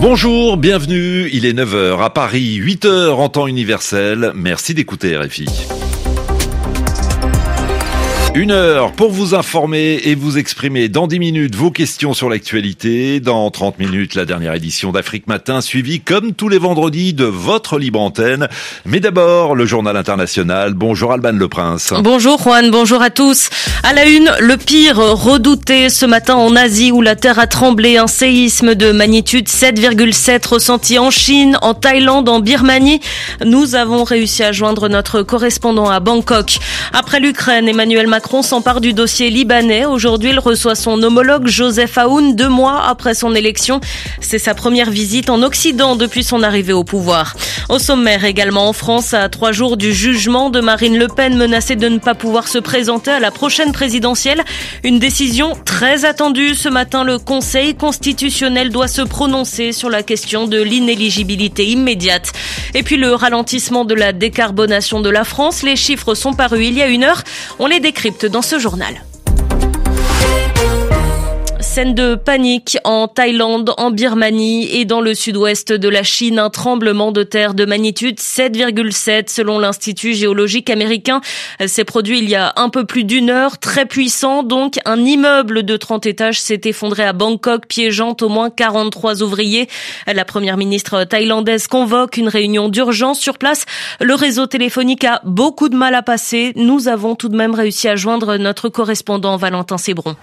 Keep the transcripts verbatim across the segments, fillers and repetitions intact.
Bonjour, bienvenue, il est neuf heures à Paris, huit heures en temps universel. Merci d'écouter R F I. Une heure pour vous informer et vous exprimer dans dix minutes vos questions sur l'actualité. Dans trente minutes, la dernière édition d'Afrique Matin, suivie comme tous les vendredis de votre libre antenne. Mais d'abord, le journal international. Bonjour Alban Le Prince. Bonjour Juan, bonjour à tous. À la une, le pire redouté ce matin en Asie où la terre a tremblé. Un séisme de magnitude sept virgule sept ressenti en Chine, en Thaïlande, en Birmanie. Nous avons réussi à joindre notre correspondant à Bangkok. Après l'Ukraine, Emmanuel Macron Macron s'empare du dossier libanais. Aujourd'hui, il reçoit son homologue Joseph Aoun, deux mois après son élection. C'est sa première visite en Occident depuis son arrivée au pouvoir. Au sommaire également en France, à trois jours du jugement de Marine Le Pen menacée de ne pas pouvoir se présenter à la prochaine présidentielle. Une décision très attendue. Ce matin, le Conseil constitutionnel doit se prononcer sur la question de l'inéligibilité immédiate. Et puis le ralentissement de la décarbonation de la France. Les chiffres sont parus il y a une heure. On les décrypte dans ce journal. Scène de panique en Thaïlande, en Birmanie et dans le sud-ouest de la Chine. Un tremblement de terre de magnitude sept virgule sept selon l'Institut géologique américain. S'est produit il y a un peu plus d'une heure, très puissant. Donc, un immeuble de trente étages s'est effondré à Bangkok, piégeant au moins quarante-trois ouvriers. La première ministre thaïlandaise convoque une réunion d'urgence sur place. Le réseau téléphonique a beaucoup de mal à passer. Nous avons tout de même réussi à joindre notre correspondant Valentin Sébron.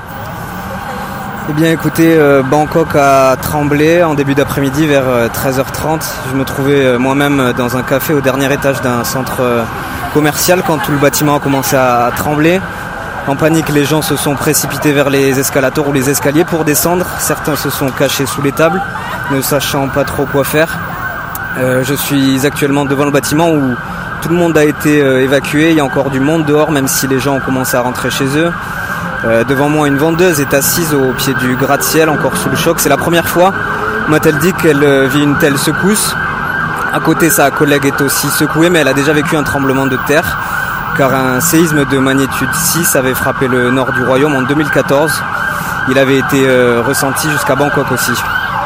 Eh bien écoutez, euh, Bangkok a tremblé en début d'après-midi vers euh, treize heures trente. Je me trouvais euh, moi-même dans un café au dernier étage d'un centre euh, commercial quand tout le bâtiment a commencé à, à trembler. En panique, les gens se sont précipités vers les escalators ou les escaliers pour descendre. Certains se sont cachés sous les tables, ne sachant pas trop quoi faire. Euh, je suis actuellement devant le bâtiment où tout le monde a été euh, évacué. Il y a encore du monde dehors, même si les gens ont commencé à rentrer chez eux. Euh, devant moi, une vendeuse est assise au pied du gratte-ciel, encore sous le choc. C'est la première fois, m'a-t-elle dit, qu'elle euh, vit une telle secousse. À côté, sa collègue est aussi secouée, mais elle a déjà vécu un tremblement de terre, car un séisme de magnitude six avait frappé le nord du royaume en deux mille quatorze. Il avait été euh, ressenti jusqu'à Bangkok aussi.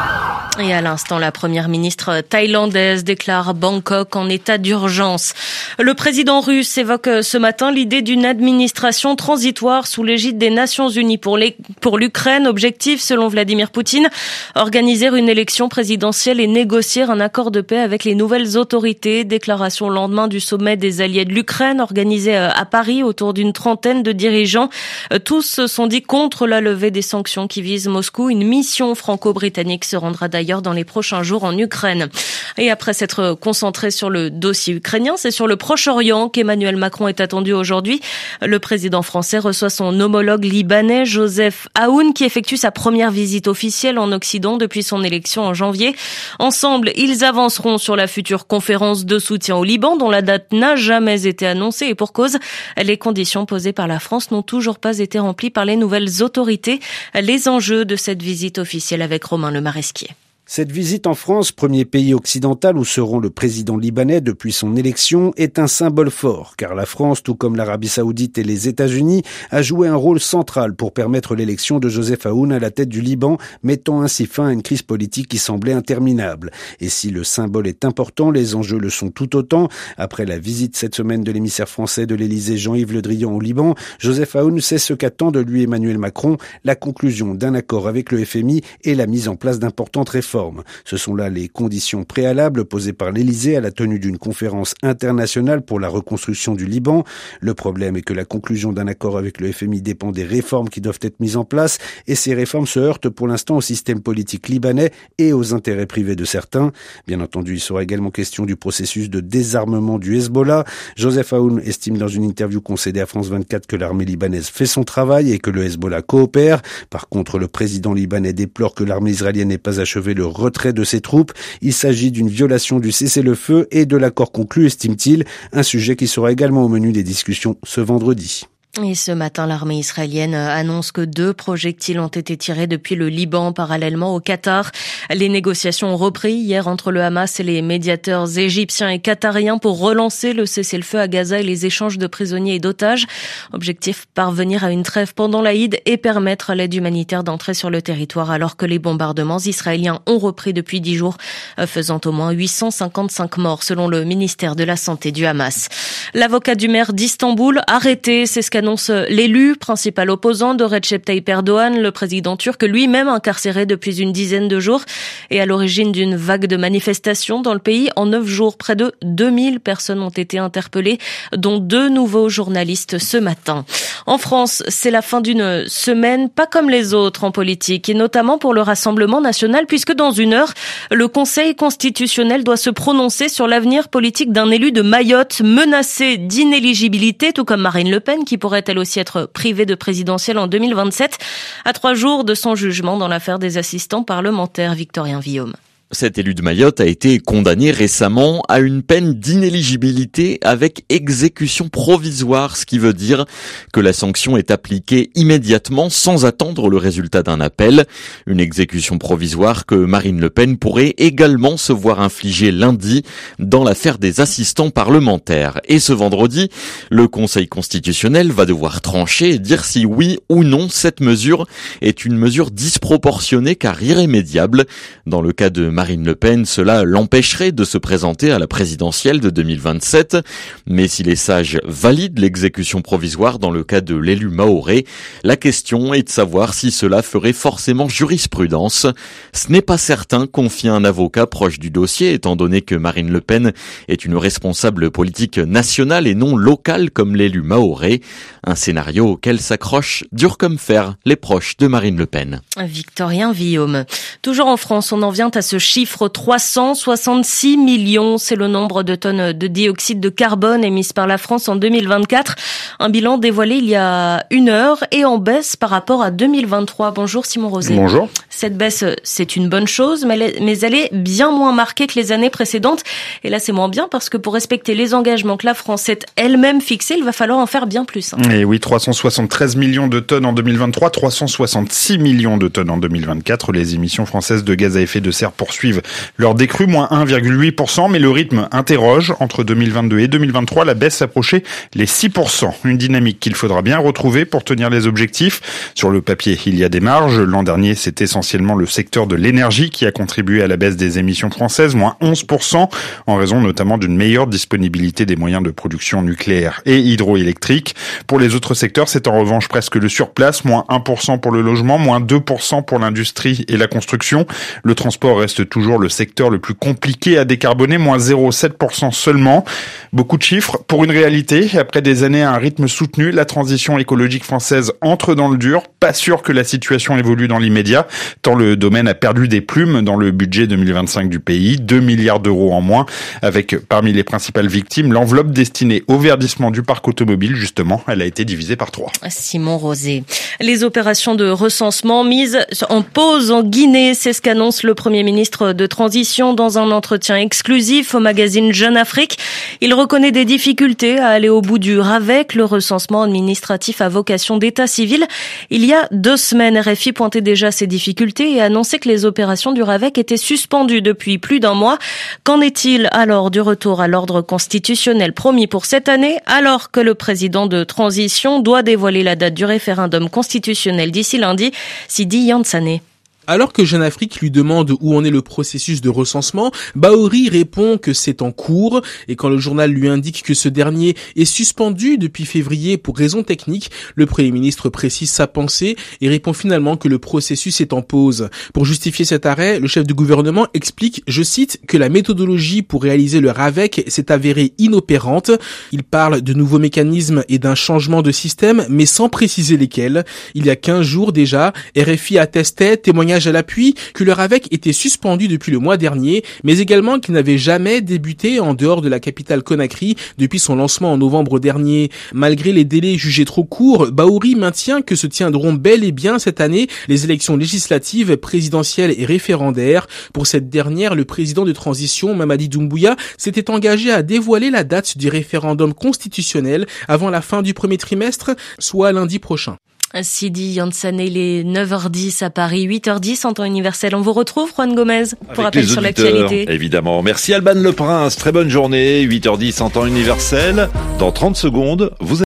Et à l'instant, la première ministre thaïlandaise déclare Bangkok en état d'urgence. Le président russe évoque ce matin l'idée d'une administration transitoire sous l'égide des Nations Unies pour, les, pour l'Ukraine. Objectif, selon Vladimir Poutine, organiser une élection présidentielle et négocier un accord de paix avec les nouvelles autorités. Déclaration au lendemain du sommet des alliés de l'Ukraine organisé à Paris autour d'une trentaine de dirigeants. Tous se sont dit contre la levée des sanctions qui visent Moscou. Une mission franco-britannique se rendra d'ailleurs dans les prochains jours en Ukraine. Et après s'être concentré sur le dossier ukrainien, c'est sur le Proche-Orient qu'Emmanuel Macron est attendu aujourd'hui. Le président français reçoit son homologue libanais Joseph Aoun qui effectue sa première visite officielle en Occident depuis son élection en janvier. Ensemble, ils avanceront sur la future conférence de soutien au Liban dont la date n'a jamais été annoncée et pour cause, les conditions posées par la France n'ont toujours pas été remplies par les nouvelles autorités. Les enjeux de cette visite officielle avec Romain Le Maresquier. Cette visite en France, premier pays occidental où se rend le président libanais depuis son élection, est un symbole fort, car la France, tout comme l'Arabie Saoudite et les États-Unis, a joué un rôle central pour permettre l'élection de Joseph Aoun à la tête du Liban, mettant ainsi fin à une crise politique qui semblait interminable. Et si le symbole est important, les enjeux le sont tout autant. Après la visite cette semaine de l'émissaire français de l'Élysée Jean-Yves Le Drian au Liban, Joseph Aoun sait ce qu'attend de lui Emmanuel Macron, la conclusion d'un accord avec le F M I et la mise en place d'importantes réformes. Ce sont là les conditions préalables posées par l'Élysée à la tenue d'une conférence internationale pour la reconstruction du Liban. Le problème est que la conclusion d'un accord avec le F M I dépend des réformes qui doivent être mises en place et ces réformes se heurtent pour l'instant au système politique libanais et aux intérêts privés de certains. Bien entendu, il sera également question du processus de désarmement du Hezbollah. Joseph Aoun estime dans une interview concédée à France vingt-quatre que l'armée libanaise fait son travail et que le Hezbollah coopère. Par contre, le président libanais déplore que l'armée israélienne n'ait pas achevé le retrait de ses troupes. Il s'agit d'une violation du cessez-le-feu et de l'accord conclu, estime-t-il, un sujet qui sera également au menu des discussions ce vendredi. Et ce matin, l'armée israélienne annonce que deux projectiles ont été tirés depuis le Liban parallèlement au Qatar. Les négociations ont repris hier entre le Hamas et les médiateurs égyptiens et qatariens pour relancer le cessez-le-feu à Gaza et les échanges de prisonniers et d'otages. Objectif, parvenir à une trêve pendant l'Aïd et permettre à l'aide humanitaire d'entrer sur le territoire alors que les bombardements israéliens ont repris depuis dix jours, faisant au moins huit cent cinquante-cinq morts selon le ministère de la Santé du Hamas. L'avocat du maire d'Istanbul arrêté, c'est ce qu'a annonce l'élu, principal opposant de Recep Tayyip Erdogan, le président turc lui-même incarcéré depuis une dizaine de jours et à l'origine d'une vague de manifestations dans le pays. En neuf jours, près de deux mille personnes ont été interpellées, dont deux nouveaux journalistes ce matin. En France, c'est la fin d'une semaine pas comme les autres en politique, et notamment pour le Rassemblement national, puisque dans une heure, le Conseil constitutionnel doit se prononcer sur l'avenir politique d'un élu de Mayotte menacé d'inéligibilité, tout comme Marine Le Pen, qui pourrait elle aussi être privée de présidentielle en deux mille vingt-sept, à trois jours de son jugement dans l'affaire des assistants parlementaires. Victorien Villaume. Cet élu de Mayotte a été condamné récemment à une peine d'inéligibilité avec exécution provisoire, ce qui veut dire que la sanction est appliquée immédiatement sans attendre le résultat d'un appel. Une exécution provisoire que Marine Le Pen pourrait également se voir infliger lundi dans l'affaire des assistants parlementaires. Et ce vendredi, le Conseil constitutionnel va devoir trancher et dire si oui ou non cette mesure est une mesure disproportionnée car irrémédiable. Dans le cas de Marine Le Pen, cela l'empêcherait de se présenter à la présidentielle de deux mille vingt-sept. Mais si les sages valident l'exécution provisoire dans le cas de l'élu mahorais, la question est de savoir si cela ferait forcément jurisprudence. Ce n'est pas certain, confie un avocat proche du dossier, étant donné que Marine Le Pen est une responsable politique nationale et non locale comme l'élu mahorais. Un scénario auquel s'accrochent dur comme fer les proches de Marine Le Pen. Victorien Villaume. Toujours en France, on en vient à ce chiffre trois cent soixante-six millions. C'est le nombre de tonnes de dioxyde de carbone émises par la France en deux mille vingt-quatre. Un bilan dévoilé il y a une heure et en baisse par rapport à deux mille vingt-trois. Bonjour Simon Rosé. Bonjour. Cette baisse, c'est une bonne chose, mais elle est bien moins marquée que les années précédentes. Et là, c'est moins bien parce que pour respecter les engagements que la France s'est elle-même fixés, il va falloir en faire bien plus. Hein. Et oui, trois cent soixante-treize millions de tonnes en deux mille vingt-trois, trois cent soixante-six millions de tonnes en deux mille vingt-quatre. Les émissions françaises de gaz à effet de serre poursuivent leur décrue, moins un virgule huit pour cent, mais le rythme interroge. Entre deux mille vingt-deux et deux mille vingt-trois, la baisse approchait les six pour cent. Une dynamique qu'il faudra bien retrouver pour tenir les objectifs. Sur le papier, il y a des marges. L'an dernier, c'est essentiellement le secteur de l'énergie qui a contribué à la baisse des émissions françaises, moins onze pour cent, en raison notamment d'une meilleure disponibilité des moyens de production nucléaire et hydroélectrique. Pour les autres secteurs, c'est en revanche presque le surplace, moins un pour cent pour le logement, moins deux pour cent pour l'industrie et la construction. Le transport reste toujours le secteur le plus compliqué à décarboner, moins zéro virgule sept pour cent seulement. Beaucoup de chiffres pour une réalité. Après des années à un rythme soutenu, la transition écologique française entre dans le dur. Pas sûr que la situation évolue dans l'immédiat, tant le domaine a perdu des plumes dans le budget deux mille vingt-cinq du pays, deux milliards d'euros en moins, avec parmi les principales victimes l'enveloppe destinée au verdissement du parc automobile. Justement, elle a été divisée par trois. Simon Rosé. Les opérations de recensement mises en pause en Guinée, c'est ce qu'annonce le Premier ministre de Transition dans un entretien exclusif au magazine Jeune Afrique. Il reconnaît des difficultés à aller au bout du RAVEC, le recensement administratif à vocation d'état civil. Il y a deux semaines, R F I pointait déjà ces difficultés et annonçait que les opérations du RAVEC étaient suspendues depuis plus d'un mois. Qu'en est-il alors du retour à l'ordre constitutionnel promis pour cette année, alors que le président de Transition doit dévoiler la date du référendum constitutionnel d'ici lundi, Sidi Yansane? Alors que Jeune Afrique lui demande où en est le processus de recensement, Bahory répond que c'est en cours, et quand le journal lui indique que ce dernier est suspendu depuis février pour raisons techniques, le Premier ministre précise sa pensée et répond finalement que le processus est en pause. Pour justifier cet arrêt, le chef du gouvernement explique, je cite, que la méthodologie pour réaliser le RAVEC s'est avérée inopérante. Il parle de nouveaux mécanismes et d'un changement de système, mais sans préciser lesquels. Il y a quinze jours déjà, R F I attestait témoignage témoignage à l'appui que leur A V E C était suspendu depuis le mois dernier, mais également qu'il n'avait jamais débuté en dehors de la capitale Conakry depuis son lancement en novembre dernier. Malgré les délais jugés trop courts, Bahouri maintient que se tiendront bel et bien cette année les élections législatives, présidentielles et référendaires. Pour cette dernière, le président de transition, Mamadi Doumbouya, s'était engagé à dévoiler la date du référendum constitutionnel avant la fin du premier trimestre, soit lundi prochain. Sidi Yansane, il est neuf heures dix à Paris, huit heures dix en temps universel. On vous retrouve, Juan Gomez, pour rappel sur l'actualité. Évidemment. Merci Alban Le Prince. Très bonne journée. huit heures dix en temps universel. Dans trente secondes, vous